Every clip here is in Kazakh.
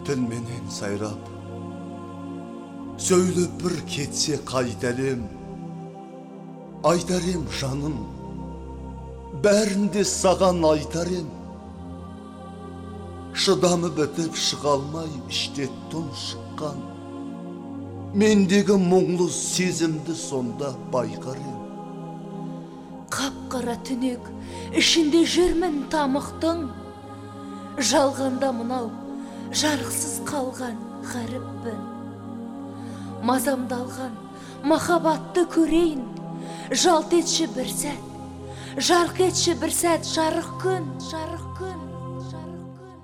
Тіл менен сайрап, сөйлеп бір кетсе қайтарем, айтарем жаным, бәрінде саған айтарем. Шыдамы бітіп шыға алмай іште тұншыққан, мендегі мұңлы сезімді сонда байқарем. Қап-қара түнек ішінде жүрмін тамықтың, жалғанда мынау жарықсыз қалған ғаріппін. Мазамдалған махаббатты көрейін, жалт етші бір сәт, жарқ етші бір сәт, жарық күн, жарық күн, жарық күн.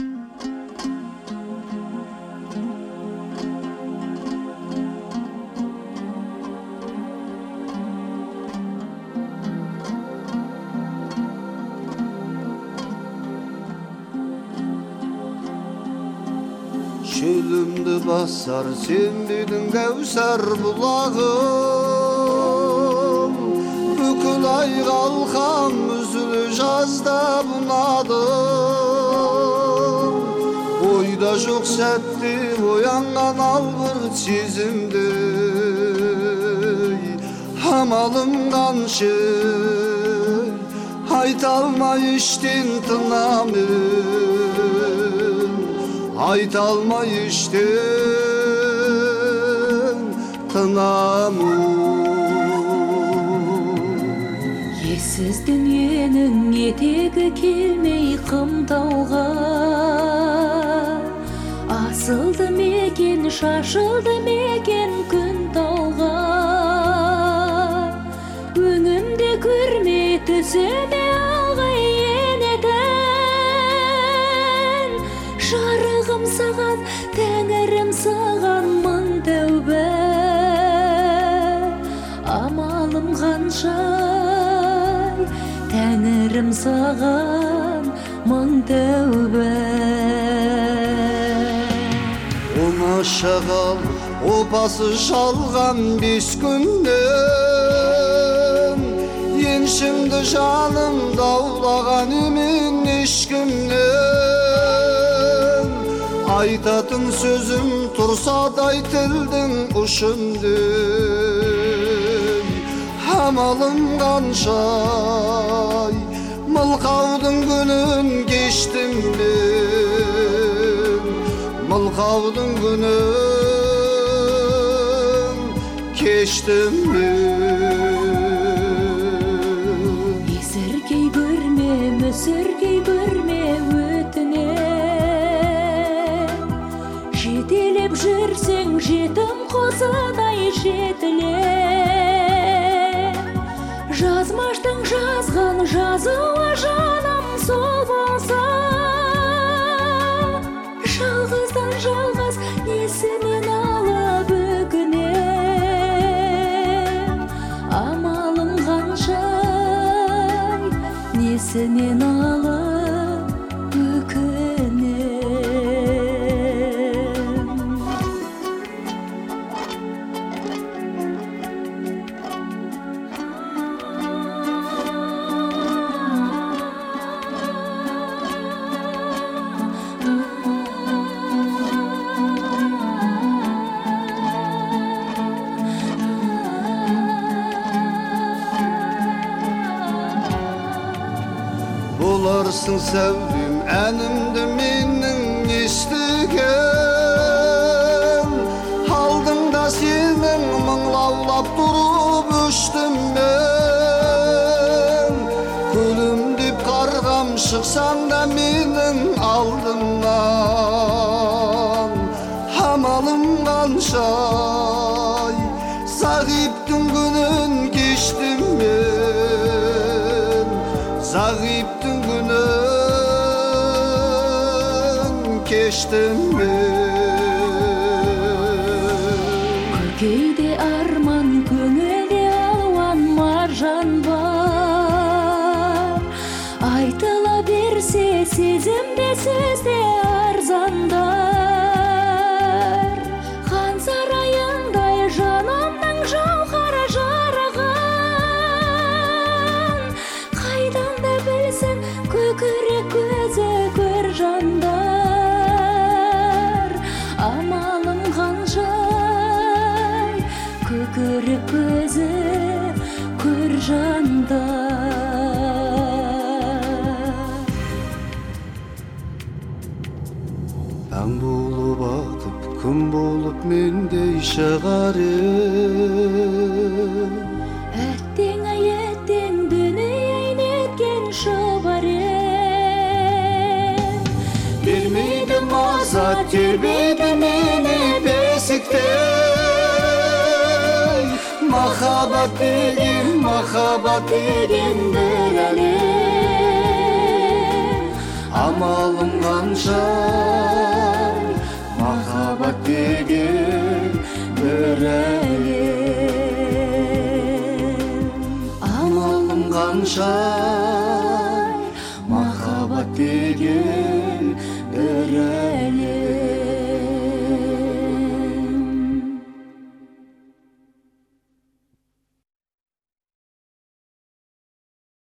Шөлімді басар сенбедің кәусар бұлағым, бүкіл ай қалқам үзілі жазда бұнадым. Ойда жоқ сәтте оянған албырт сезімді, амалым қанша айта алмай іштен тынамын, айта алмай іштен тынамын. Ессіз дүниенің етегі келмей қымтауға, асылды мекен, шашылды мекен күн тауға. Өңімде көрме, түсіме алғай енетін, жарығым саған, тәңірім саған мың тәубә. Амалым қаншай, тәңірім саған мың тәубә. Оңаша қал, опасы шалған 5 күннен, еншімді жаным даулаған емен ешкімнен. Айтатын сөзім тұрса дай тілдің ұшындай, амалым қаншай, мылқаудың күнін кештім мен, мылқаудың күнін кештім мен. Есіркей көрме, мүсіркей көрме өтінем, жетелеп жүрсең жетім қозыдай жетілем. Жазмаштың жазған жазуы жаным сол болса, жалғыздан жалғыз несінен алып өкінем. Амалым қаншай, несінен алып өкінем. Боларсың сәулем әнімді менің естіген, алдыңда сенің мұңлаулап тұрып өштім мен. Күлім деп қарғам шықсаң да менің алдымнан, амалым қаншай, зағиптың күнін кештім мен, зағиптың күнін кештім мен. Көкейде арман, көңілде алуан маржан бар, айтыла берсе сезімде сөзде арзандар. Хан сарайындай жанымның жауһары жараған, қайдан да білсін көкірек көзі көр жандар. күн болып мендей шығарым. Әттең әйеттең дүние айнеткен шабарым. Бермейді маза, тербейді мені бесіктен. Махаббат деген бір әлем. Амалым қаншай, махаббат деген бір әлем. Амалым қаншай, махаббат деген